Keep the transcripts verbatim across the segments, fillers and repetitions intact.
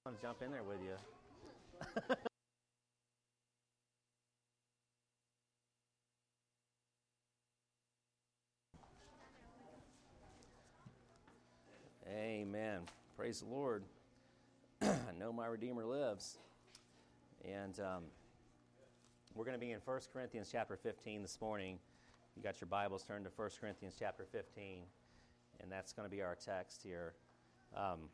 I'm going to jump in there with you. Amen. Praise the Lord. I know my Redeemer lives. And um, we're going to be in First Corinthians chapter fifteen this morning. You got your Bibles turned to First Corinthians chapter fifteen. And that's going to be our text here. Um,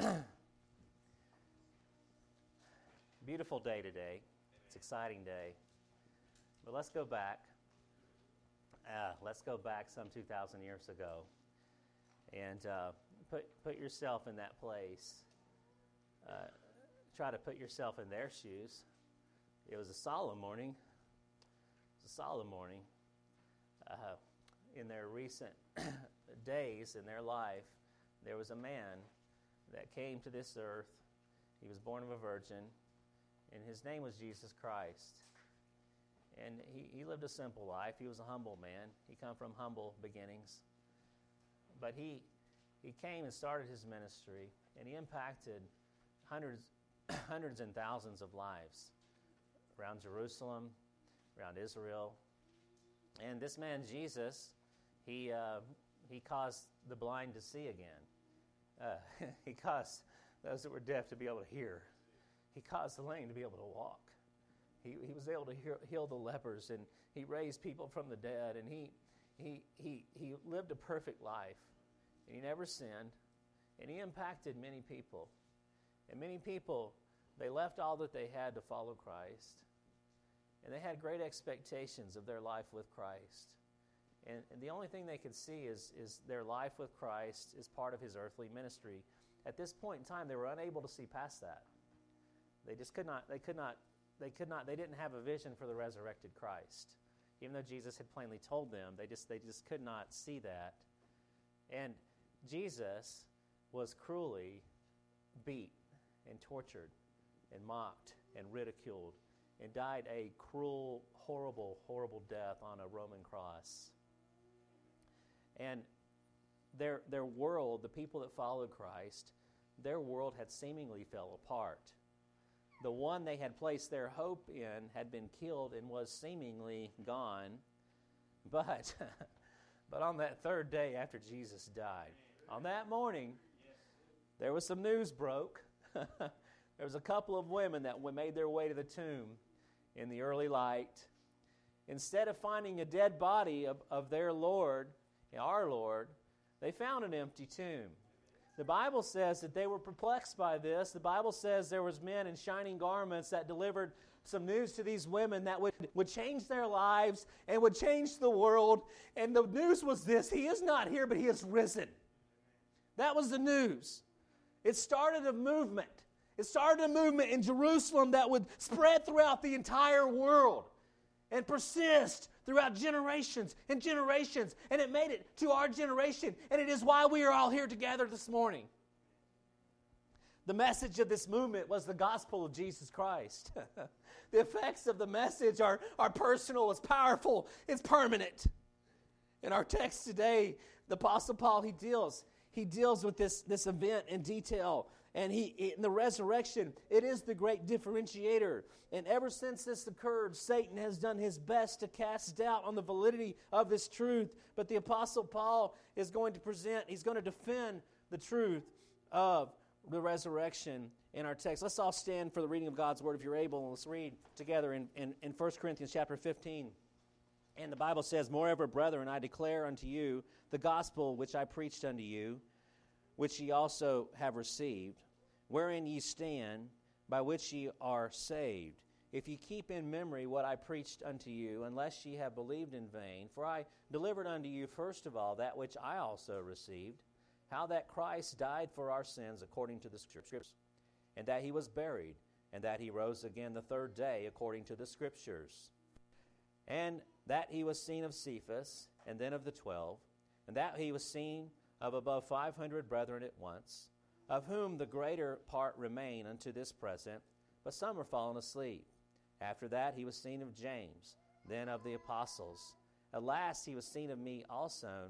beautiful day today. It's an exciting day. But let's go back. Uh, let's go back some two thousand years ago. And uh, put put yourself in that place. Uh, try to put yourself in their shoes. It was a solemn morning. It was a solemn morning. Uh, in their recent days in their life, there was a man that came to this earth. He was born of a virgin, and his name was Jesus Christ. And he, he lived a simple life. He was a humble man. He come from humble beginnings. But he he came and started his ministry, and he impacted hundreds, hundreds and thousands of lives around Jerusalem, around Israel. And this man, Jesus, he uh, he caused the blind to see again. Uh, he caused those that were deaf to be able to hear. He caused the lame to be able to walk. He he was able to heal, heal the lepers, and he raised people from the dead, and he he he he lived a perfect life. And he never sinned, and he impacted many people. And many people, they left all that they had to follow Christ. And they had great expectations of their life with Christ. And, and the only thing they could see is, is their life with Christ is part of his earthly ministry. At this point in time, they were unable to see past that. They just could not, they could not, they could not, they didn't have a vision for the resurrected Christ. Even though Jesus had plainly told them, they just, they just could not see that. And Jesus was cruelly beat and tortured and mocked and ridiculed and died a cruel, horrible, horrible death on a Roman cross. And their their world, the people that followed Christ, their world had seemingly fell apart. The one they had placed their hope in had been killed and was seemingly gone. But, but on that third day after Jesus died, on that morning, there was some news broke. There was a couple of women that made their way to the tomb in the early light. Instead of finding a dead body of, of their Lord, our Lord, they found an empty tomb. The Bible says that they were perplexed by this. The Bible says there was men in shining garments that delivered some news to these women that would, would change their lives and would change the world. And the news was this: He is not here, but He is risen. That was the news. It started a movement. It started a movement in Jerusalem that would spread throughout the entire world and persist throughout generations and generations. And it made it to our generation. And it is why we are all here together this morning. The message of this movement was the gospel of Jesus Christ. The effects of the message are, are personal, it's powerful, it's permanent. In our text today, the Apostle Paul, he deals He deals with this, this event in detail. And he in the resurrection, it is the great differentiator. And ever since this occurred, Satan has done his best to cast doubt on the validity of this truth. But the Apostle Paul is going to present, he's going to defend the truth of the resurrection in our text. Let's all stand for the reading of God's Word if you're able. Let's read together in, in, in First Corinthians chapter fifteen. And the Bible says, Moreover, brethren, I declare unto you the gospel which I preached unto you, which ye also have received, wherein ye stand, by which ye are saved, if ye keep in memory what I preached unto you, unless ye have believed in vain. For I delivered unto you first of all that which I also received, how that Christ died for our sins according to the Scriptures, and that He was buried, and that He rose again the third day according to the Scriptures, and that He was seen of Cephas, and then of the twelve, and that He was seen of above five hundred brethren at once, of whom the greater part remain unto this present, but some are fallen asleep. After that He was seen of James, then of the apostles. At last He was seen of me also,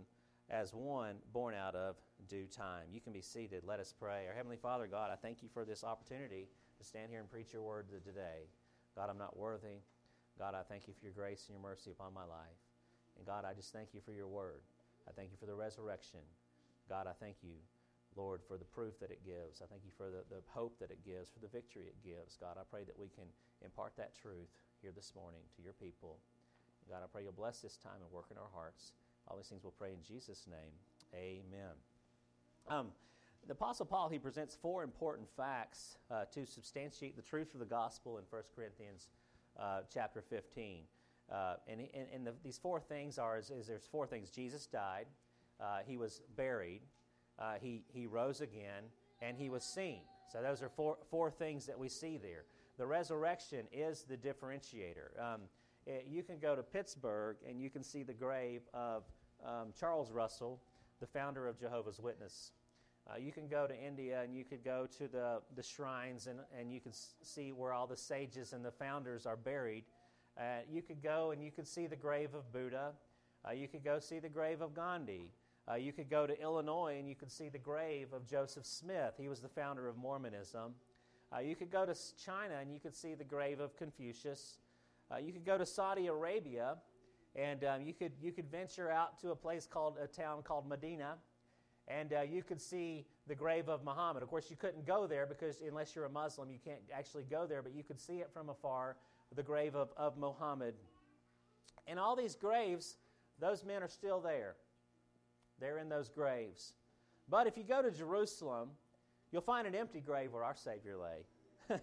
as one born out of due time. You can be seated. Let us pray. Our Heavenly Father, God, I thank you for this opportunity to stand here and preach your word today. God, I'm not worthy. God, I thank you for your grace and your mercy upon my life. And God, I just thank you for your word. I thank you for the resurrection. God, I thank you, Lord, for the proof that it gives. I thank you for the, the hope that it gives, for the victory it gives. God, I pray that we can impart that truth here this morning to your people. God, I pray you'll bless this time and work in our hearts. All these things we'll pray in Jesus' name. Amen. Um, the Apostle Paul, he presents four important facts uh, to substantiate the truth of the gospel in First Corinthians uh, chapter fifteen. Uh, and and, and the, these four things are, is, is there's four things. Jesus died, uh, he was buried, uh, he, he rose again, and he was seen. So those are four, four things that we see there. The resurrection is the differentiator. Um, it, you can go to Pittsburgh and you can see the grave of um, Charles Russell, the founder of Jehovah's Witness. Uh, you can go to India and you could go to the, the shrines and, and you can s- see where all the sages and the founders are buried. Uh, you could go and you could see the grave of Buddha. Uh, you could go see the grave of Gandhi. Uh, you could go to Illinois and you could see the grave of Joseph Smith. He was the founder of Mormonism. Uh, you could go to China and you could see the grave of Confucius. Uh, you could go to Saudi Arabia and um, you could you could venture out to a place called a town called Medina, and uh, you could see the grave of Muhammad. Of course, you couldn't go there because unless you're a Muslim, you can't actually go there, but you could see it from afar, the grave of, of Muhammad. And all these graves, those men are still there. They're in those graves. But if you go to Jerusalem, you'll find an empty grave where our Savior lay.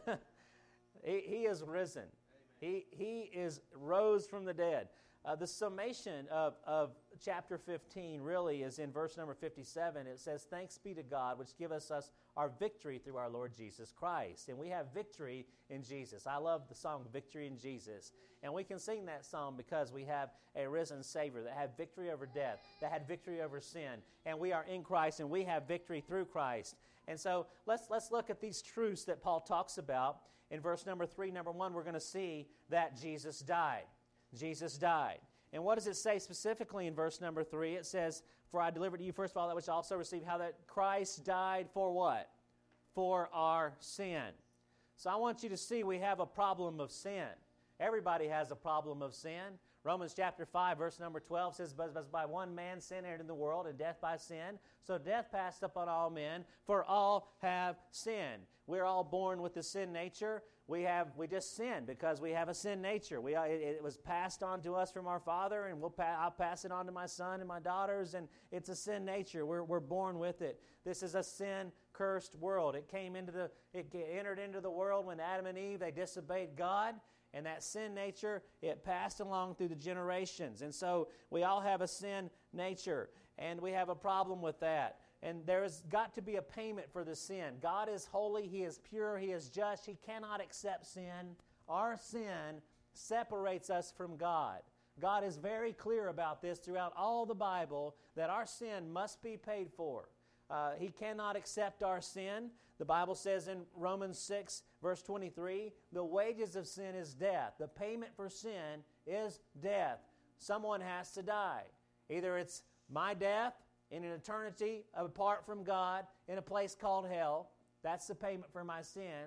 he, he is risen. He, he is rose from the dead. Uh, the summation of, of chapter fifteen really is in verse number fifty-seven. It says, "Thanks be to God, which giveth us our victory through our Lord Jesus Christ." And we have victory in Jesus. I love the song, Victory in Jesus. And we can sing that song because we have a risen Savior that had victory over death, that had victory over sin. And we are in Christ, and we have victory through Christ. And so let's, let's look at these truths that Paul talks about. In verse number three, number one, we're going to see that Jesus died. Jesus died. And what does it say specifically in verse number three? It says, "For I delivered to you first of all that which I also received, how that Christ died for what? For our sin." So I want you to see we have a problem of sin. Everybody has a problem of sin. Romans chapter five, verse number twelve says, "But by one man sin entered in the world, and death by sin. So death passed upon all men, for all have sinned." We're all born with the sin nature. We have we just sin because we have a sin nature. We it, it was passed on to us from our father, and we'll pa- I'll pass it on to my son and my daughters. And it's a sin nature. We're we're born with it. This is a sin-cursed world. It came into the it entered into the world when Adam and Eve they disobeyed God. And that sin nature, it passed along through the generations. And so we all have a sin nature, and we have a problem with that. And there has got to be a payment for the sin. God is holy, He is pure, He is just. He cannot accept sin. Our sin separates us from God. God is very clear about this throughout all the Bible, that our sin must be paid for. Uh, he cannot accept our sin. The Bible says in Romans six, verse twenty-three, "The wages of sin is death." The payment for sin is death. Someone has to die. Either it's my death in an eternity apart from God in a place called hell. That's the payment for my sin.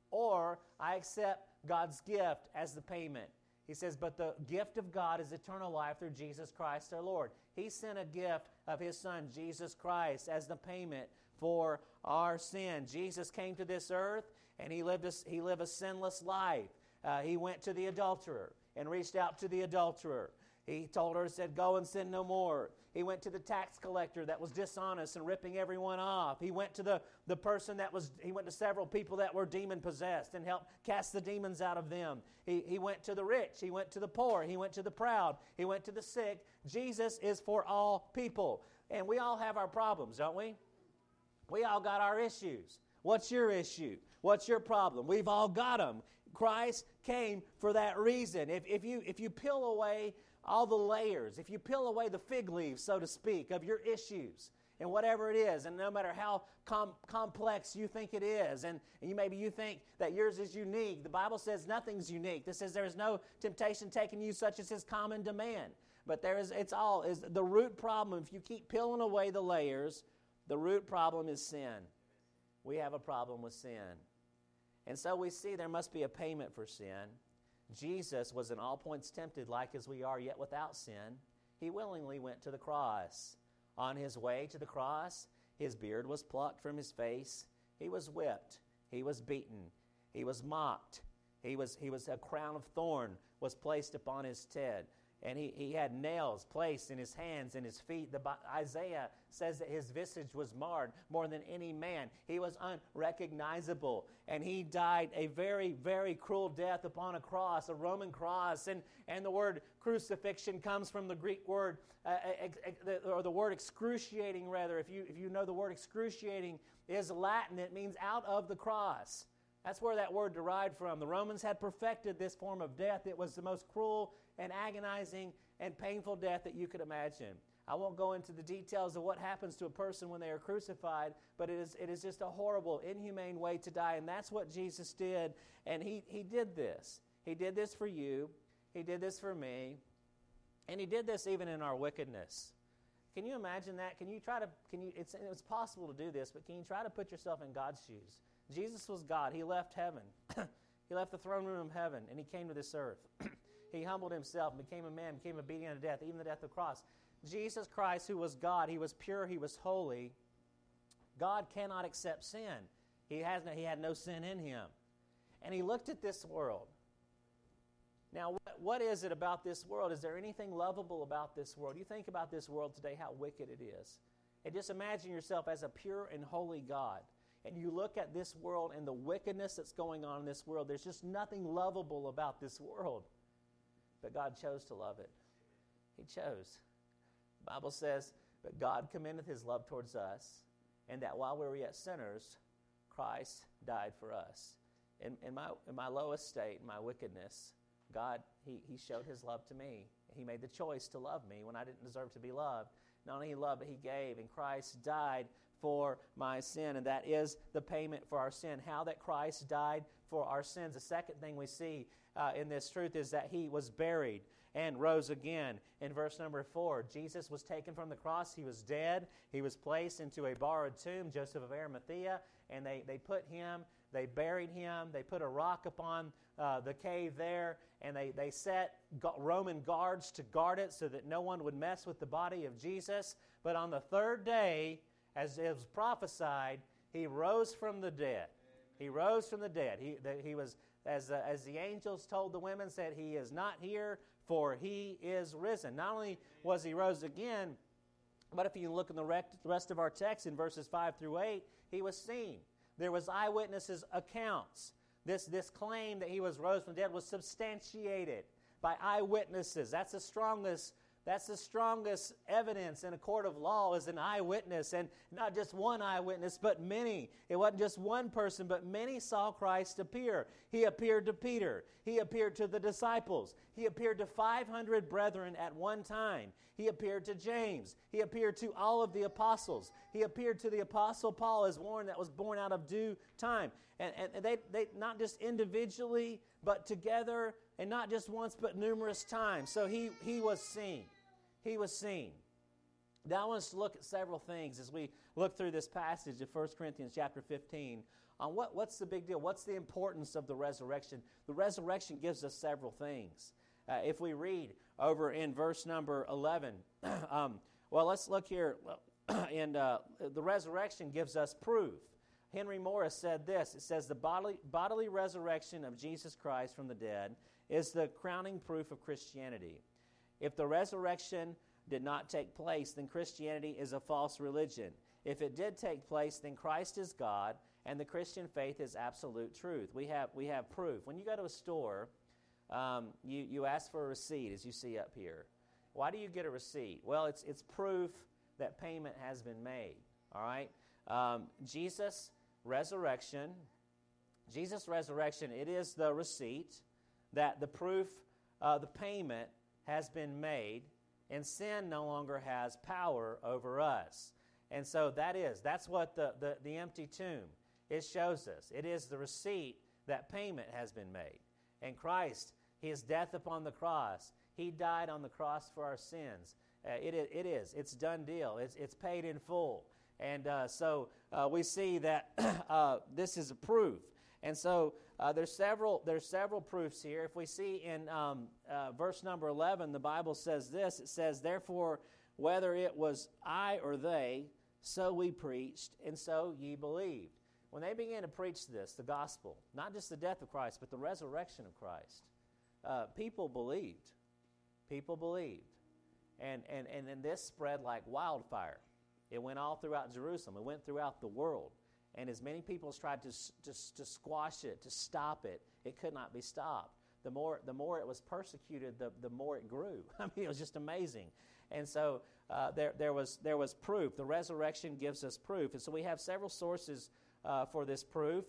Or I accept God's gift as the payment. He says, "But the gift of God is eternal life through Jesus Christ our Lord." He sent a gift of His Son, Jesus Christ, as the payment for our sin. Jesus came to this earth, and He lived a, he lived a sinless life. Uh, he went to the adulterer and reached out to the adulterer. He told her, said, "Go and sin no more." He went to the tax collector that was dishonest and ripping everyone off. He went to the, the person that was, he went to several people that were demon-possessed and helped cast the demons out of them. He, he went to the rich. He went to the poor. He went to the proud. He went to the sick. Jesus is for all people. And we all have our problems, don't we? We all got our issues. What's your issue? What's your problem? We've all got them. Christ came for that reason. If, if you if you peel away all the layers, if you peel away the fig leaves, so to speak, of your issues, and whatever it is, and no matter how com- complex you think it is, and, and you, maybe you think that yours is unique, the Bible says nothing's unique. This says there is no temptation taken you such as is common to man. But there is, it's all, is the root problem. If you keep peeling away the layers, the root problem is sin. We have a problem with sin. And so we see there must be a payment for sin. Jesus was in all points tempted like as we are, yet without sin. He willingly went to the cross. On his way to the cross, his beard was plucked from his face. He was whipped. He was beaten. He was mocked. He was, he was a crown of thorn was placed upon his head. And he, he had nails placed in his hands and his feet. The, Isaiah says that his visage was marred more than any man. He was unrecognizable. And he died a very, very cruel death upon a cross, a Roman cross. And, and the word crucifixion comes from the Greek word, uh, ex, ex, or the word excruciating, rather. If you, if you know the word excruciating is Latin, it means out of the cross. That's where that word derived from. The Romans had perfected this form of death. It was the most cruel and agonizing and painful death that you could imagine. I won't go into the details of what happens to a person when they are crucified, but it is it is just a horrible, inhumane way to die, and that's what Jesus did. And he, he did this. He did this for you. He did this for me. And he did this even in our wickedness. Can you imagine that? Can you try to, can you, it's, it's possible to do this, but can you try to put yourself in God's shoes? Jesus was God. He left heaven. He left the throne room of heaven, and he came to this earth. He humbled himself, became a man, became obedient unto death, even the death of the cross. Jesus Christ, who was God, he was pure, he was holy. God cannot accept sin. He has no, he had no sin in him. And he looked at this world. Now, what, what is it about this world? Is there anything lovable about this world? You think about this world today, how wicked it is. And just imagine yourself as a pure and holy God. And you look at this world and the wickedness that's going on in this world. There's just nothing lovable about this world. But God chose to love it. He chose. The Bible says, but God commendeth his love towards us, and that while we were yet sinners, Christ died for us. In, in, my, in my lowest state, in my wickedness, God, he, he showed his love to me. He made the choice to love me when I didn't deserve to be loved. Not only he loved, but he gave, and Christ died for my sin, and that is the payment for our sin. How that Christ died for our sins. The second thing we see uh, in this truth is that he was buried and rose again. In verse number four, Jesus was taken from the cross. He was dead. He was placed into a borrowed tomb, Joseph of Arimathea, and they, they put him, they buried him, they put a rock upon uh, the cave there, and they, they set Roman guards to guard it so that no one would mess with the body of Jesus. But on the third day, as it was prophesied, he rose from the dead. He rose from the dead. He, the, he was, as, uh, as the angels told the women, said, he is not here, for he is risen. Not only was he rose again, but if you look in the rest of our text in verses five through eight, he was seen. There was eyewitnesses' accounts. This, this claim that he was rose from the dead was substantiated by eyewitnesses. That's the strongest That's the strongest evidence in a court of law is an eyewitness, and not just one eyewitness, but many. It wasn't just one person, but many saw Christ appear. He appeared to Peter. He appeared to the disciples. He appeared to five hundred brethren at one time. He appeared to James. He appeared to all of the apostles. He appeared to the apostle Paul as one that was born out of due time. And, and they, they not just individually, but together, and not just once, but numerous times. So he, he was seen. He was seen. Now I want us to look at several things as we look through this passage of First Corinthians chapter fifteen on what, what's the big deal? What's the importance of the resurrection? The resurrection gives us several things. Uh, if we read over in verse number eleven, um, well, let's look here. And uh, the resurrection gives us proof. Henry Morris said this. It says, the bodily, bodily resurrection of Jesus Christ from the dead is the crowning proof of Christianity. If the resurrection did not take place, then Christianity is a false religion. If it did take place, then Christ is God, and the Christian faith is absolute truth. We have we have proof. When you go to a store, um, you, you ask for a receipt, as you see up here. Why do you get a receipt? Well, it's it's proof that payment has been made. All right? Um, Jesus' resurrection, Jesus' resurrection, it is the receipt that the proof, uh, the payment has been made, and sin no longer has power over us. And so that is, that's what the, the, the empty tomb, it shows us. It is the receipt that payment has been made. And Christ, his death upon the cross, He died on the cross for our sins. Uh, it, it is. It's done deal. It's, it's paid in full. And uh, so uh, we see that uh, this is a proof. And so uh, there's several there's several proofs here. If we see in um, uh, verse number eleven, the Bible says this. It says, "Therefore, whether it was I or they, so we preached, and so ye believed." When they began to preach this, the gospel, not just the death of Christ, but the resurrection of Christ, uh, people believed. People believed. And, and, and then this spread like wildfire. It went all throughout Jerusalem. It went throughout the world. And as many people as tried to, to, to squash it, to stop it, it could not be stopped. The more the more it was persecuted, the, the more it grew. I mean, it was just amazing. And so uh, there there was there was proof. The resurrection gives us proof. And so we have several sources uh, for this proof.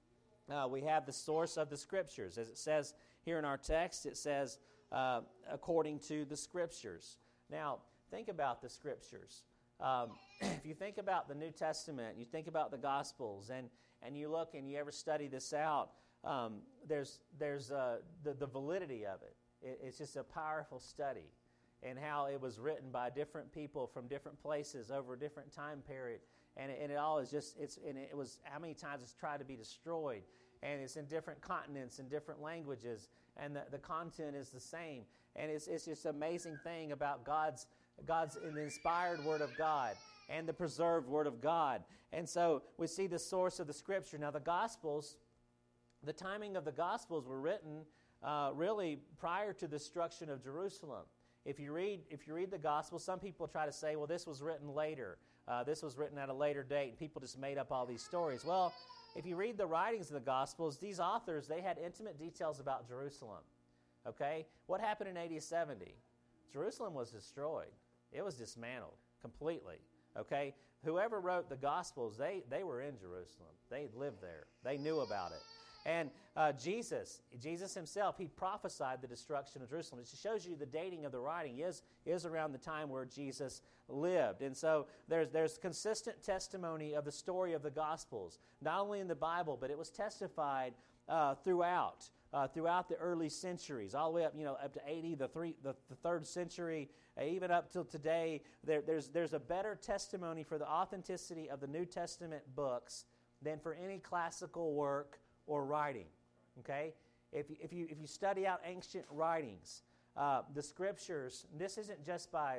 Uh, we have the source of the Scriptures. As it says here in our text, it says, uh, according to the Scriptures. Now, think about the Scriptures. Um, if you think about the New Testament, you think about the Gospels, and, and you look and you ever study this out, um, there's there's uh, the, the validity of it. it. It's just a powerful study, and how it was written by different people from different places over a different time period, and it, and it all is just it's and it was how many times it's tried to be destroyed, and it's in different continents and different languages, and the, the content is the same, and it's it's just an amazing thing about God's. God's the inspired Word of God and the preserved Word of God. And so we see the source of the Scripture. Now the Gospels, the timing of the Gospels were written uh, really prior to the destruction of Jerusalem. If you read if you read the Gospels, some people try to say, well, this was written later. Uh, this was written at a later date, and people just made up all these stories. Well, if you read the writings of the Gospels, these authors, they had intimate details about Jerusalem. Okay? What happened in A D seventy? Jerusalem was destroyed. It was dismantled completely, okay? Whoever wrote the Gospels, they, they were in Jerusalem. They lived there. They knew about it. And uh, Jesus, Jesus himself, he prophesied the destruction of Jerusalem. It shows you the dating of the writing is, is around the time where Jesus lived. And so there's, there's consistent testimony of the story of the Gospels, not only in the Bible, but it was testified uh, throughout. Uh, throughout the early centuries, all the way up, you know, up to eighty, the three, the, the third century, uh, even up till today, there, there's there's a better testimony for the authenticity of the New Testament books than for any classical work or writing. Okay, if you, if you if you study out ancient writings, uh, the Scriptures, this isn't just by,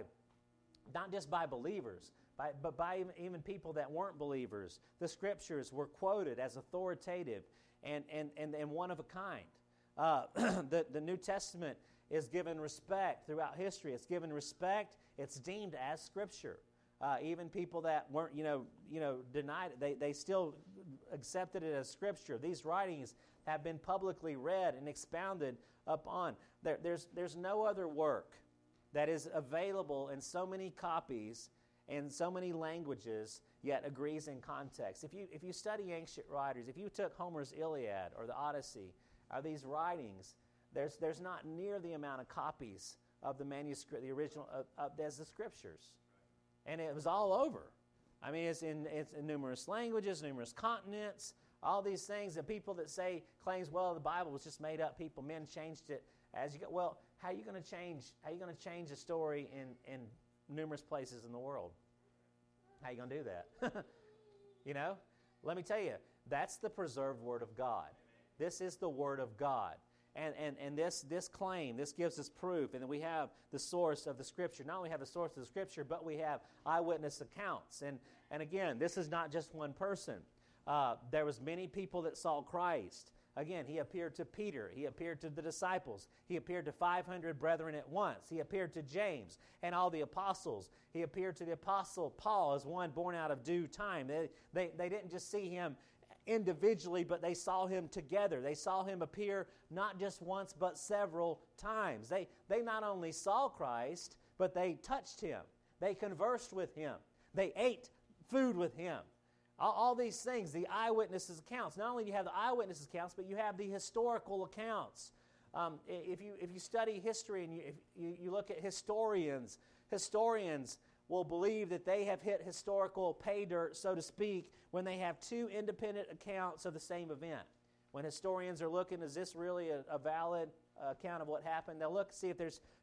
not just by believers, by, but by even, even people that weren't believers. The Scriptures were quoted as authoritative and and and, and one of a kind. Uh, the, the New Testament is given respect throughout history. It's given respect. It's deemed as Scripture. Uh, even people that weren't, you know, you know, denied it, they, they still accepted it as Scripture. These writings have been publicly read and expounded upon. There, there's, there's no other work that is available in so many copies and so many languages, yet agrees in context. If you, if you study ancient writers, if you took Homer's Iliad or the Odyssey, are these writings, there's there's not near the amount of copies of the manuscript, the original, of, of, as the Scriptures. And it was all over. I mean, it's in, it's in numerous languages, numerous continents, all these things. The people that say, claims, well, the Bible was just made up. People, men changed it as you go. Well, how are you going to change, how are you going to change a story in, in numerous places in the world? How are you going to do that? You know? Let me tell you, that's the preserved Word of God. This is the Word of God. And and, and this, this claim, this gives us proof. And then we have the source of the Scripture. Not only have the source of the Scripture, but we have eyewitness accounts. And, and again, this is not just one person. Uh, there was many people that saw Christ. Again, he appeared to Peter. He appeared to the disciples. He appeared to five hundred brethren at once. He appeared to James and all the apostles. He appeared to the apostle Paul as one born out of due time. They, they, they didn't just see him individually, but they saw him together. They saw him appear not just once, but several times. They, they not only saw Christ, but they touched him. They conversed with him. They ate food with him. All, all these things, the eyewitnesses' accounts. Not only do you have the eyewitnesses' accounts, but you have the historical accounts. Um, if you if you study history and you, if you, you look at historians, historians will believe that they have hit historical pay dirt, so to speak, when they have two independent accounts of the same event. When historians are looking, is this really a, a valid uh, account of what happened? They'll look see if there's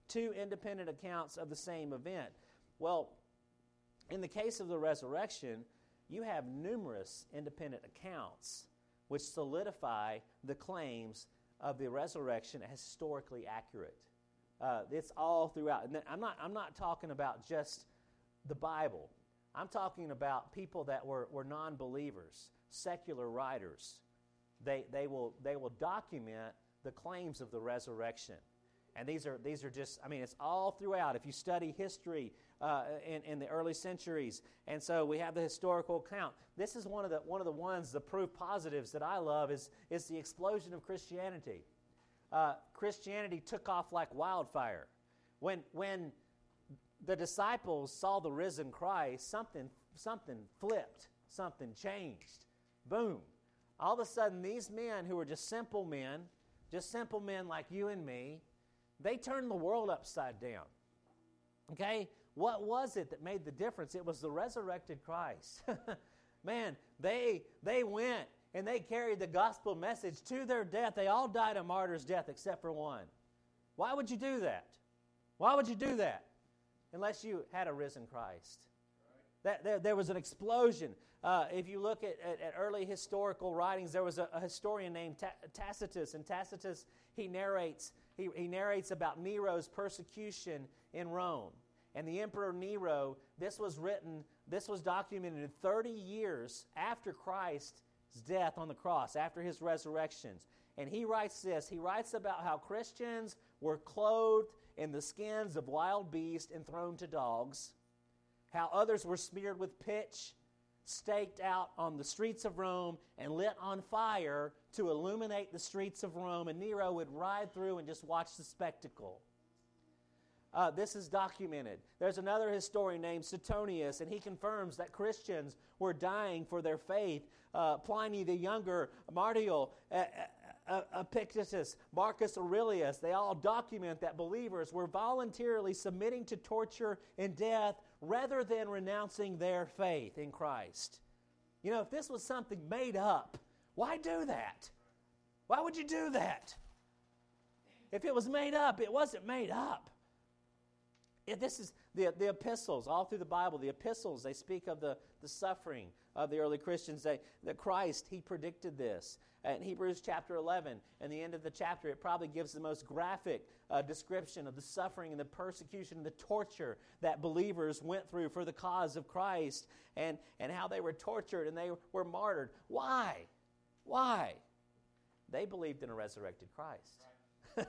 two independent accounts of the same event. Well, in the case of the resurrection, you have numerous independent accounts which solidify the claims of the resurrection as historically accurate. Uh, it's all throughout. And I'm not, I'm not talking about just the Bible. I'm talking about people that were, were non-believers, secular writers. They, they, will, they will document the claims of the resurrection. And these are, these are just, I mean, it's all throughout. If you study history uh, in, in the early centuries, and so we have the historical account. This is one of the, one of the ones, the proof positives that I love is, is the explosion of Christianity. Uh, Christianity took off like wildfire. When, when the disciples saw the risen Christ, something, something flipped, something changed. Boom. All of a sudden, these men who were just simple men, just simple men like you and me, they turned the world upside down. Okay? What was it that made the difference? It was the resurrected Christ. Man, they, they went and they carried the gospel message to their death. They all died a martyr's death except for one. Why would you do that? Why would you do that? Unless you had a risen Christ. That, there, there was an explosion. Uh, if you look at, at, at early historical writings, there was a, a historian named Ta- Tacitus, and Tacitus, he narrates, he, he narrates about Nero's persecution in Rome. And the Emperor Nero, this was written, this was documented thirty years after Christ's death on the cross, after his resurrections. And he writes this, he writes about how Christians were clothed in the skins of wild beasts and thrown to dogs, how others were smeared with pitch, staked out on the streets of Rome, and lit on fire to illuminate the streets of Rome, and Nero would ride through and just watch the spectacle. Uh, this is documented. There's another historian named Suetonius, and he confirms that Christians were dying for their faith. Uh, Pliny the Younger, Martial, uh, uh, Epictetus, Marcus Aurelius, they all document that believers were voluntarily submitting to torture and death rather than renouncing their faith in Christ. You know, if this was something made up, why do that? Why would you do that? If it was made up, it wasn't made up. If this is the, the epistles, all through the Bible, the epistles, they speak of the, the suffering of the early Christians. They, that Christ, he predicted this. In Hebrews chapter eleven, and the end of the chapter, it probably gives the most graphic uh, description of the suffering and the persecution and the torture that believers went through for the cause of Christ, and, and how they were tortured and they were martyred. Why? Why? They believed in a resurrected Christ.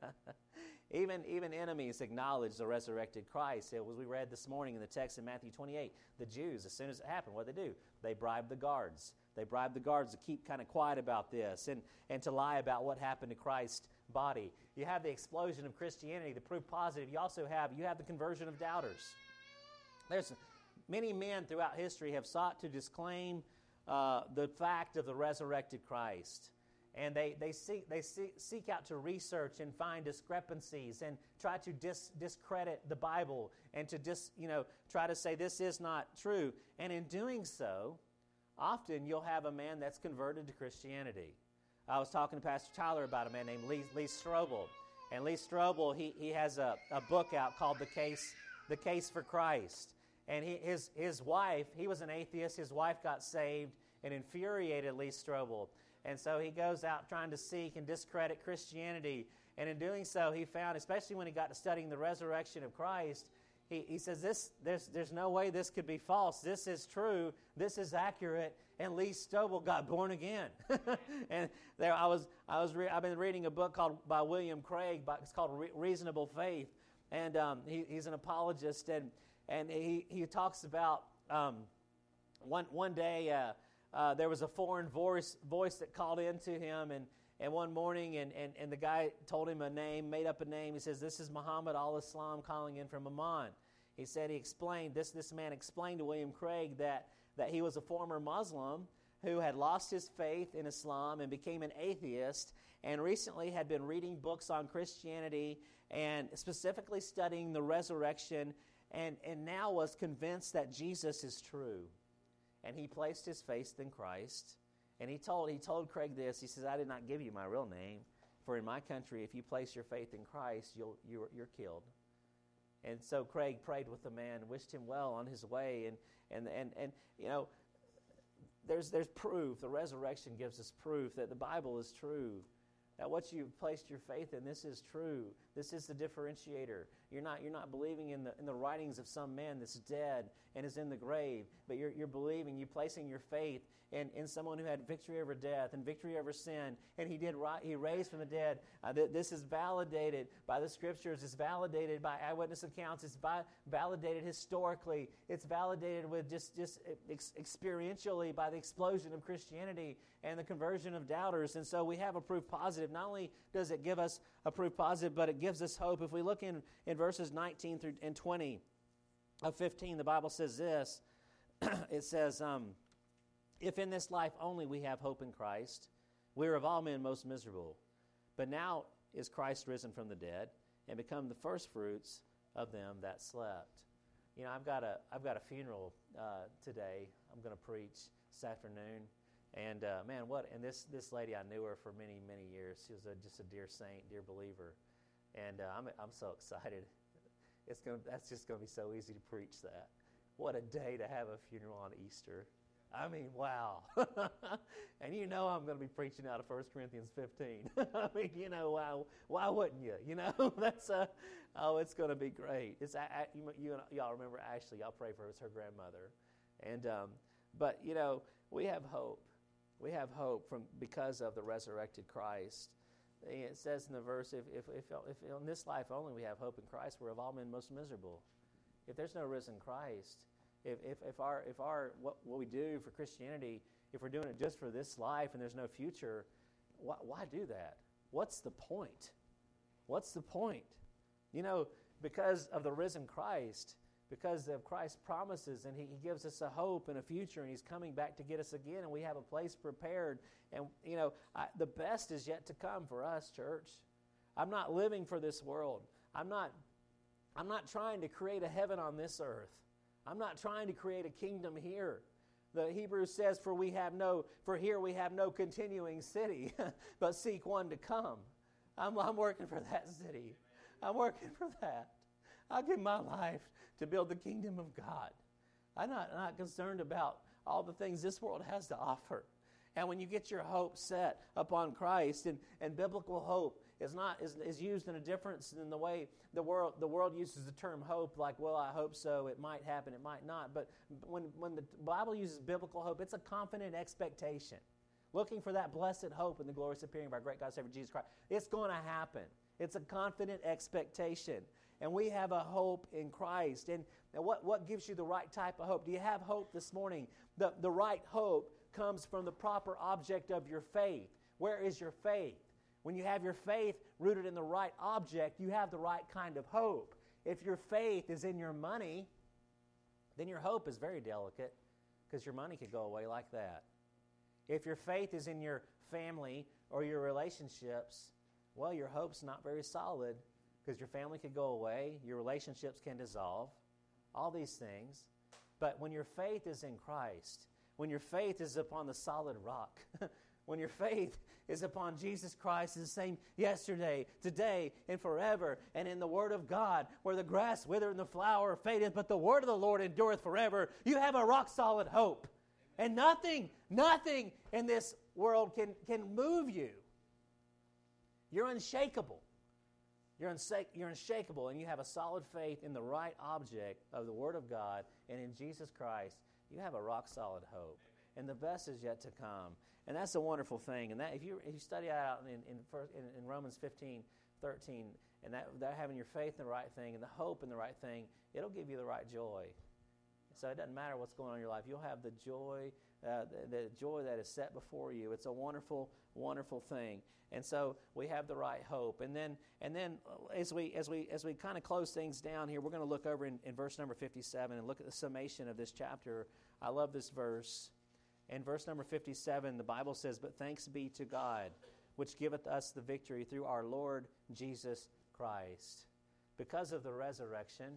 Even, even enemies acknowledge the resurrected Christ. It was, we read this morning in the text in Matthew twenty-eight, the Jews, as soon as it happened, what did they do? They bribed the guards. They bribed the guards to keep kind of quiet about this and, and to lie about what happened to Christ's body. You have the explosion of Christianity, the proof positive. You also have, you have the conversion of doubters. There's many men throughout history have sought to disclaim uh, the fact of the resurrected Christ. And they, they, seek, they seek, seek out to research and find discrepancies and try to dis, discredit the Bible and to dis, you know, try to say this is not true. And in doing so, often you'll have a man that's converted to Christianity. I was talking to Pastor Tyler about a man named Lee, Lee Strobel. And Lee Strobel, he, he has a, a book out called The Case, The Case for Christ. And he, his, his wife, he was an atheist. His wife got saved and infuriated Lee Strobel. And so he goes out trying to seek and discredit Christianity. And in doing so, he found, especially when he got to studying the resurrection of Christ, he, he says, "This there's there's no way this could be false. This is true. This is accurate." And Lee Strobel got born again. And there I was I was re- I've been reading a book called by William Craig. By, it's called Re- Reasonable Faith, and um, he, he's an apologist, and and he he talks about um, one one day. Uh, Uh, there was a foreign voice voice that called into him, and, and one morning, and, and, and the guy told him a name, made up a name. He says, "This is Muhammad al-Islam calling in from Amman." He said he explained, this this man explained to William Craig that, that he was a former Muslim who had lost his faith in Islam and became an atheist, and recently had been reading books on Christianity and specifically studying the resurrection, and, and now was convinced that Jesus is true. And he placed his faith in Christ. And he told he told Craig this. He says, "I did not give you my real name." For in my country, if you place your faith in Christ, you'll, you're, you're killed. And so Craig prayed with the man, wished him well on his way. And, and, and, and you know, there's, there's proof. The resurrection gives us proof that the Bible is true. That what you've placed your faith in, this is true. This is the differentiator. You're not, you're not believing in the, in the writings of some man that's dead and is in the grave, but you're, you're believing, you're placing your faith in, in someone who had victory over death and victory over sin, and he did right, he raised from the dead. Uh, th- this is validated by the Scriptures. It's validated by eyewitness accounts. It's vi- validated historically. It's validated with just, just ex- experientially by the explosion of Christianity and the conversion of doubters. And so we have a proof positive. Not only does it give us a proof positive, but it gives us hope. If we look in, in verses nineteen through and twenty of fifteen, the Bible says this. It says, um, if in this life only we have hope in Christ, we are of all men most miserable. But now is Christ risen from the dead and become the firstfruits of them that slept. You know, I've got a I've got a funeral uh, today. I'm going to preach this afternoon. And uh, man, what? And this this lady, I knew her for many many years. She was a, just a dear saint, dear believer, and uh, I'm I'm so excited. It's gonna that's just gonna be so easy to preach that. What a day to have a funeral on Easter. I mean, wow. And you know I'm going to be preaching out of First Corinthians fifteen. I mean, you know, why why wouldn't you? You know, that's a oh, it's going to be great. It's I, I, you, you y'all remember Ashley? Y'all pray for her. It's her grandmother, and um, but you know we have hope. We have hope from because of the resurrected Christ. It says in the verse, if, if, if, if in this life only we have hope in Christ, we're of all men most miserable. If there's no risen Christ, if, if, if our if our what, what we do for Christianity, if we're doing it just for this life and there's no future, why, why do that? What's the point? What's the point? You know, because of the risen Christ, because of Christ's promises, and he, he gives us a hope and a future, and he's coming back to get us again, and we have a place prepared. And, you know, I, the best is yet to come for us, church. I'm not living for this world. I'm not, I'm not trying to create a heaven on this earth. I'm not trying to create a kingdom here. The Hebrews says, for we have no, for here we have no continuing city, but seek one to come. I'm, I'm working for that city. I'm working for that. I'll give my life to build the kingdom of God. I'm not, not concerned about all the things this world has to offer. And when you get your hope set upon Christ, and, and biblical hope is not is, is used in a difference than the way the world the world uses the term hope, like, well, I hope so, it might happen, it might not. But when, when the Bible uses biblical hope, it's a confident expectation. Looking for that blessed hope in the glorious appearing of our great God and Savior Jesus Christ. It's going to happen. It's a confident expectation. And we have a hope in Christ. And, and what, what gives you the right type of hope? Do you have hope this morning? The, the right hope comes from the proper object of your faith. Where is your faith? When you have your faith rooted in the right object, you have the right kind of hope. If your faith is in your money, then your hope is very delicate, because your money could go away like that. If your faith is in your family or your relationships, well, your hope's not very solid, because your family could go away, your relationships can dissolve, all these things. But when your faith is in Christ, when your faith is upon the solid rock, when your faith is upon Jesus Christ, is the same yesterday, today, and forever, and in the Word of God, where the grass withereth and the flower fadeth, but the Word of the Lord endureth forever, you have a rock-solid hope. And nothing, nothing in this world can, can move you. You're unshakable. You're, unsa- you're unshakable, and you have a solid faith in the right object of the Word of God and in Jesus Christ. You have a rock-solid hope. And the best is yet to come. And that's a wonderful thing. And that if you if you study that out in in, first, in, in Romans fifteen, thirteen, and that, that having your faith in the right thing and the hope in the right thing, it'll give you the right joy. So it doesn't matter what's going on in your life. You'll have the joy, uh, the, the joy that is set before you. It's a wonderful, wonderful thing. And so we have the right hope. And then, and then as we as we as we kind of close things down here, we're going to look over in, in verse number fifty-seven and look at the summation of this chapter. I love this verse. In verse number fifty-seven, the Bible says, "But thanks be to God, which giveth us the victory through our Lord Jesus Christ." Because of the resurrection,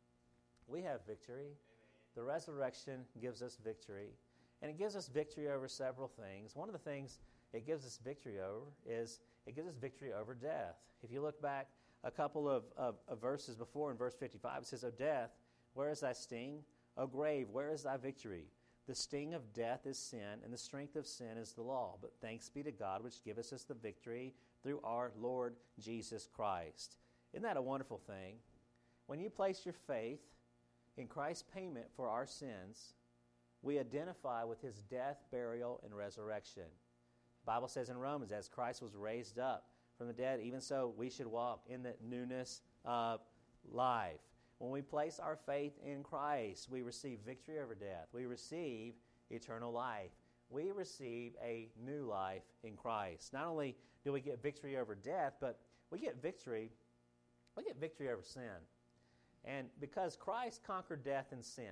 we have victory. Amen. The resurrection gives us victory. And it gives us victory over several things. One of the things it gives us victory over is it gives us victory over death. If you look back a couple of, of, of verses before in verse fifty-five, it says, O death, where is thy sting? O grave, where is thy victory? The sting of death is sin, and the strength of sin is the law. But thanks be to God, which giveth us the victory through our Lord Jesus Christ. Isn't that a wonderful thing? When you place your faith in Christ's payment for our sins, we identify with his death, burial, and resurrection. The Bible says in Romans, as Christ was raised up from the dead, even so we should walk in the newness of life. When we place our faith in Christ, we receive victory over death. We receive eternal life. We receive a new life in Christ. Not only do we get victory over death, but we get victory, we get victory over sin. And because Christ conquered death and sin,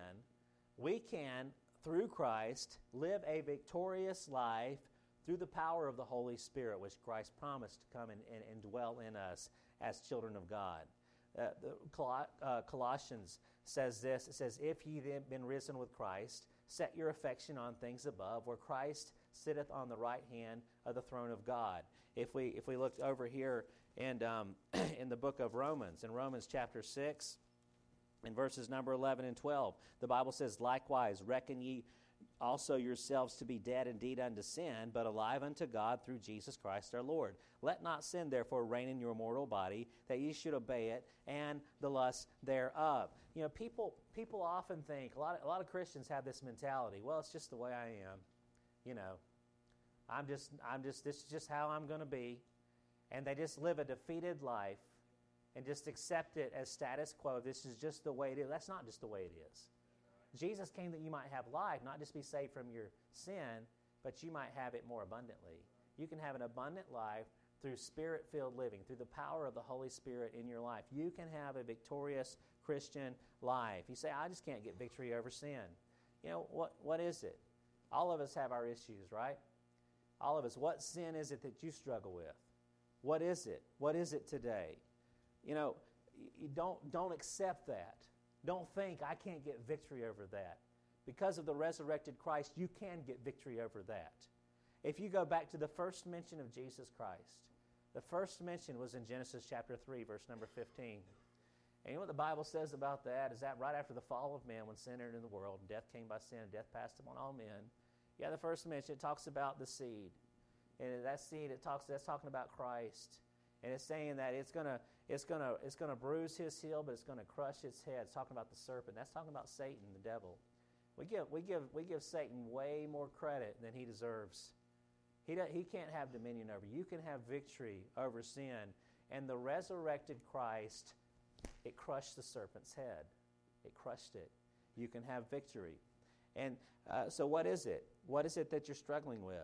we can, through Christ, live a victorious life through the power of the Holy Spirit, which Christ promised to come and, and, and dwell in us as children of God. Uh, the Col- uh, Colossians says this, it says, if ye then been risen with Christ, set your affection on things above, where Christ sitteth on the right hand of the throne of God. If we if we looked over here and um, in the book of Romans, in Romans chapter six, in verses number eleven and twelve, the Bible says, likewise, reckon ye also yourselves to be dead indeed unto sin, but alive unto God through Jesus Christ our Lord. Let not sin therefore reign in your mortal body, that ye should obey it, and the lust thereof. You know, people people often think, a lot of, a lot of Christians have this mentality, well, it's just the way I am. You know, I'm just, I'm just, this is just how I'm going to be. And they just live a defeated life and just accept it as status quo. This is just the way it is. That's not just the way it is. Jesus came that you might have life, not just be saved from your sin, but you might have it more abundantly. You can have an abundant life through Spirit-filled living, through the power of the Holy Spirit in your life. You can have a victorious Christian life. You say, I just can't get victory over sin. You know, what? what is it? All of us have our issues, right? All of us. What sin is it that you struggle with? What is it? What is it today? You know, you don't don't accept that. Don't think, I can't get victory over that. Because of the resurrected Christ, you can get victory over that. If you go back to the first mention of Jesus Christ, the first mention was in Genesis chapter three, verse number fifteen. And you know what the Bible says about that? Is that right after the fall of man, when sin entered into the world, and death came by sin, and death passed upon all men. Yeah, the first mention, it talks about the seed. And that seed, it talks, that's talking about Christ. And it's saying that it's gonna, it's gonna, it's gonna bruise his heel, but it's gonna crush its head. It's talking about the serpent. That's talking about Satan, the devil. We give, we give, we give Satan way more credit than he deserves. He do, he can't have dominion over you. You can have victory over sin. And the resurrected Christ, it crushed the serpent's head. It crushed it. You can have victory. And uh, so, what is it? What is it that you're struggling with?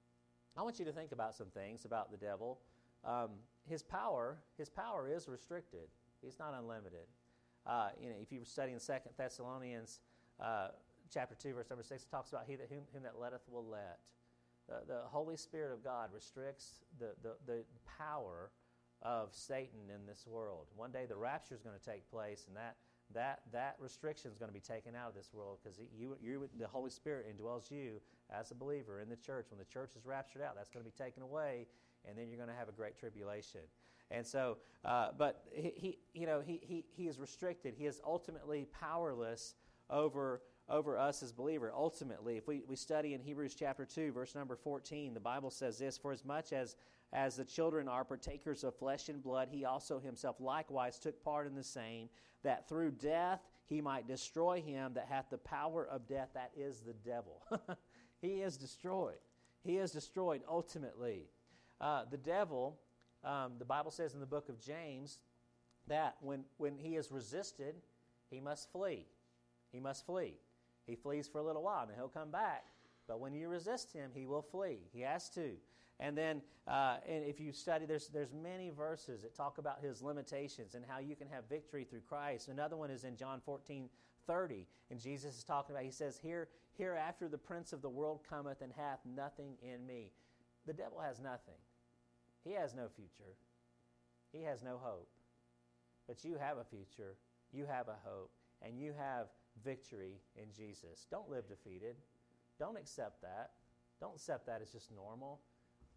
I want you to think about some things about the devil. Um, his power, his power is restricted. He's not unlimited. Uh, you know, if you were studying Second Thessalonians uh, chapter two, verse number six, it talks about he that whom, whom that letteth will let. The, the Holy Spirit of God restricts the, the, the power of Satan in this world. One day the rapture is going to take place, and that that that restriction is going to be taken out of this world, because you, you, the Holy Spirit indwells you as a believer in the church. When the church is raptured out, that's going to be taken away, and then you're going to have a great tribulation. And so, uh, but he, he, you know, he, he he is restricted. He is ultimately powerless over over us as believers. Ultimately, if we, we study in Hebrews chapter two, verse number fourteen, the Bible says this: For as much as as the children are partakers of flesh and blood, he also himself likewise took part in the same, that through death he might destroy him that hath the power of death, that is the devil. He is destroyed. He is destroyed ultimately. Uh, the devil, um, the Bible says in the book of James, that when, when he is resisted, he must flee. He must flee. He flees for a little while, and he'll come back. But when you resist him, he will flee. He has to. And then, uh, and if you study, there's there's many verses that talk about his limitations and how you can have victory through Christ. Another one is in John fourteen thirty, and Jesus is talking about, he says, Here, hereafter the prince of the world cometh and hath nothing in me. The devil has nothing. He has no future. He has no hope. But you have a future. You have a hope. And you have victory in Jesus. Don't live defeated. Don't accept that. Don't accept that as just normal.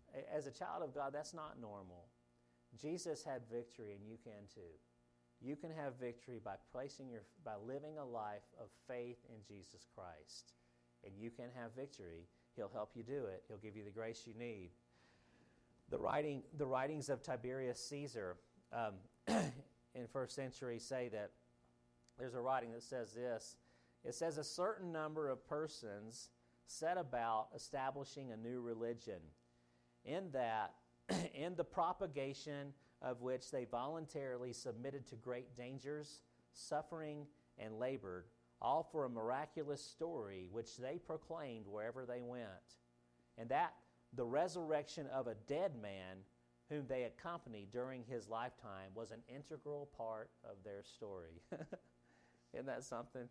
as a child of God, that's not normal. Jesus had victory, and you can too. You can have victory by placing your, by living a life of faith in Jesus Christ. And you can have victory. He'll help you do it. He'll give you the grace you need. The writing, the writings of Tiberius Caesar um, in first century say that there's a writing that says this. It says, a certain number of persons set about establishing a new religion, in that, in the propagation of which they voluntarily submitted to great dangers, suffering, and labored, all for a miraculous story which they proclaimed wherever they went. And that the resurrection of a dead man whom they accompanied during his lifetime was an integral part of their story. Isn't that something?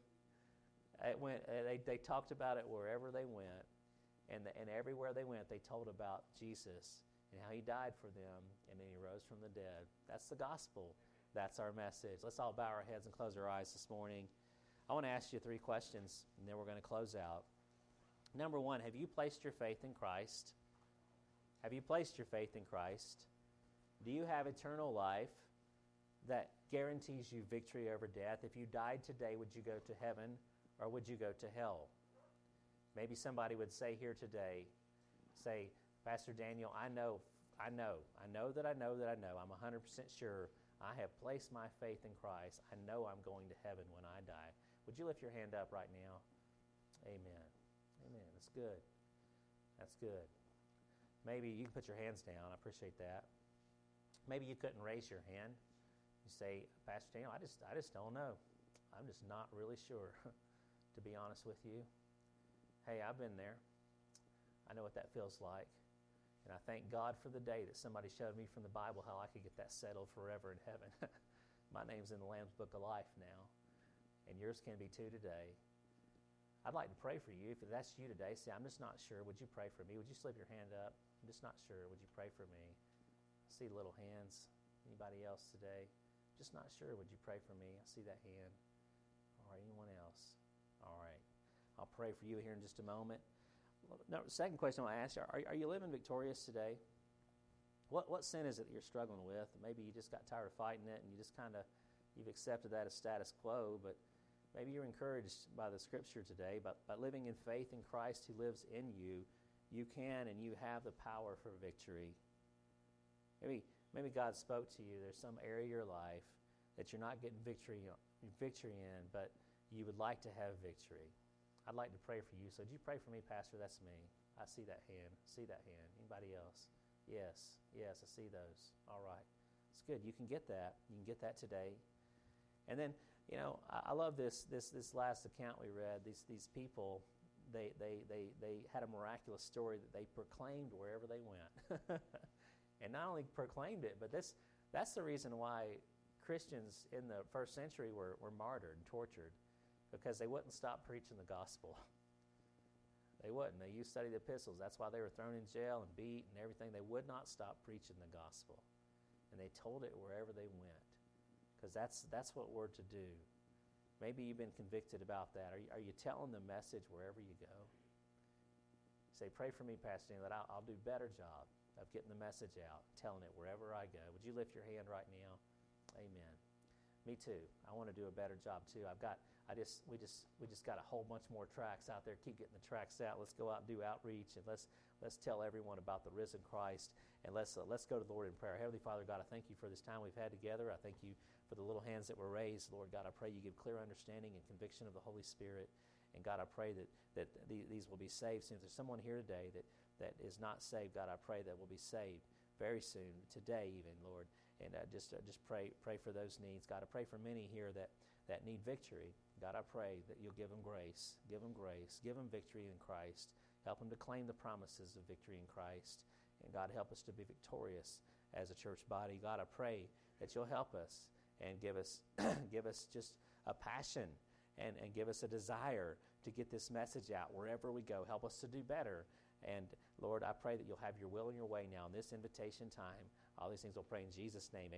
It went, they, they talked about it wherever they went, and, the, and everywhere they went, they told about Jesus and how he died for them, and then he rose from the dead. That's the gospel. That's our message. Let's all bow our heads and close our eyes this morning. I want to ask you three questions, and then we're going to close out. Number one, have you placed your faith in Christ? Have you placed your faith in Christ? Do you have eternal life that guarantees you victory over death? If you died today, would you go to heaven or would you go to hell? Maybe somebody would say here today, say, Pastor Daniel, I know, I know, I know that I know that I know. I'm one hundred percent sure I have placed my faith in Christ. I know I'm going to heaven when I die. Would you lift your hand up right now? Amen. Amen. That's good. That's good. Maybe you can put your hands down. I appreciate that. Maybe you couldn't raise your hand. You say, Pastor Daniel, I just, I just don't know. I'm just not really sure, to be honest with you. Hey, I've been there. I know what that feels like. And I thank God for the day that somebody showed me from the Bible how I could get that settled forever in heaven. My name's in the Lamb's Book of Life now, and yours can be too today. I'd like to pray for you. If that's you today, say, I'm just not sure. Would you pray for me? Would you slip your hand up? I'm just not sure. Would you pray for me? I see little hands. Anybody else today? Just not sure. Would you pray for me? I see that hand. All right, anyone else? All right. I'll pray for you here in just a moment. No, second question I want to ask you, are, are you living victorious today? What what sin is it that you're struggling with? Maybe you just got tired of fighting it and you just kind of, you've accepted that as status quo, but maybe you're encouraged by the Scripture today. But by living in faith in Christ who lives in you, you can and you have the power for victory. Maybe maybe God spoke to you. There's some area of your life that you're not getting victory victory in, but you would like to have victory. I'd like to pray for you. So would you pray for me, Pastor? That's me. I see that hand. See that hand. Anybody else? Yes. Yes, I see those. All right. It's good. You can get that. You can get that today. And then, you know, I, I love this this this last account we read. These these people, they they they they had a miraculous story that they proclaimed wherever they went. And not only proclaimed it, but this that's the reason why Christians in the first century were, were martyred and tortured. Because they wouldn't stop preaching the gospel. They wouldn't. They used to study the epistles. That's why they were thrown in jail and beat and everything. They would not stop preaching the gospel. And they told it wherever they went. Because that's that's what we're to do. Maybe you've been convicted about that. Are you, are you telling the message wherever you go? Say, pray for me, Pastor, that I'll, I'll do a better job of getting the message out, telling it wherever I go. Would you lift your hand right now? Amen. Me too. I want to do a better job too. I've got, I just, we just, we just got a whole bunch more tracts out there. Keep getting the tracts out. Let's go out and do outreach, and let's let's tell everyone about the risen Christ. And let's uh, let's go to the Lord in prayer. Heavenly Father, God, I thank you for this time we've had together. I thank you for the little hands that were raised, Lord God. I pray you give clear understanding and conviction of the Holy Spirit. And God, I pray that that these will be saved soon. If there's someone here today that that is not saved, God, I pray that will be saved very soon, today even, Lord. And uh, just uh, just pray pray for those needs. God, I pray for many here that, that need victory. God, I pray that you'll give them grace. Give them grace. Give them victory in Christ. Help them to claim the promises of victory in Christ. And God, help us to be victorious as a church body. God, I pray that you'll help us and give us give us just a passion and, and give us a desire to get this message out wherever we go. Help us to do better. And Lord, I pray that you'll have your will and your way now in this invitation time. All these things we'll pray in Jesus' name.